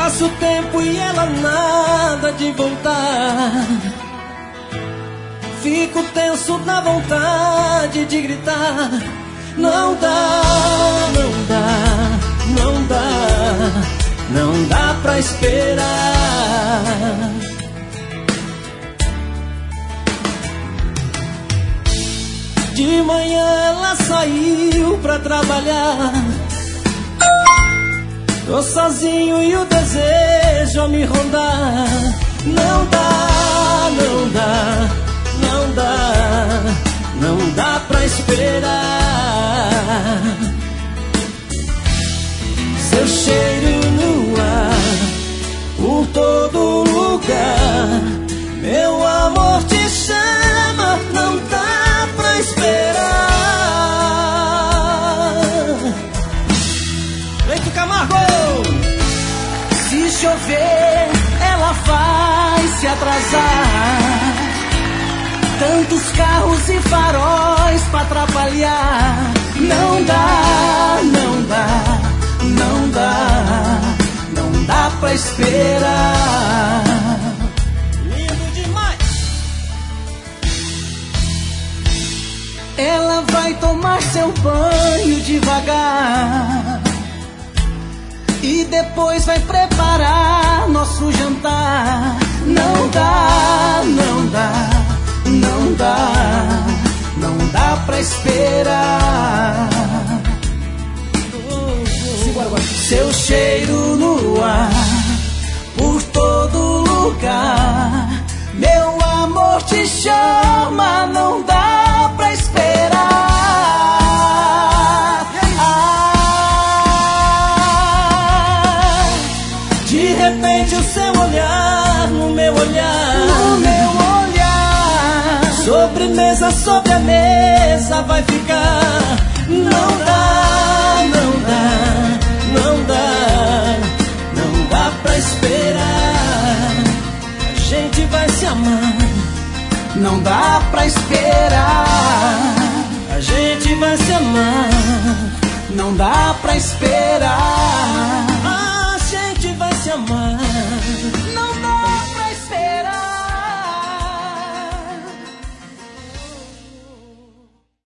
Passa o tempo e ela nada de voltar. Fico tenso na vontade de gritar. Não dá, não dá, não dá, não dá pra esperar. De manhã ela saiu pra trabalhar. Tô sozinho e o desejo a me rondar. Não dá, não dá, não dá, não dá pra esperar. Seu cheiro no ar, por todo lugar. Meu amor te chama, não dá pra esperar. Leito Camargo! Se chover, ela vai se atrasar. Tantos carros e faróis pra atrapalhar. Não dá, não dá, não dá, não dá pra esperar. Lindo demais! Ela vai tomar seu banho devagar e depois vai preparar nosso jantar. Não dá, não dá, não dá, não dá pra esperar. Seu cheiro no ar, por todo lugar. Meu amor te chama, não dá pra esperar. De repente o seu olhar no meu olhar, no meu olhar. Sobremesa sobre a mesa vai ficar. Não dá, não dá, não dá, não dá pra esperar. A gente vai se amar. Não dá pra esperar. A gente vai se amar. Não dá pra esperar. A gente vai se amar.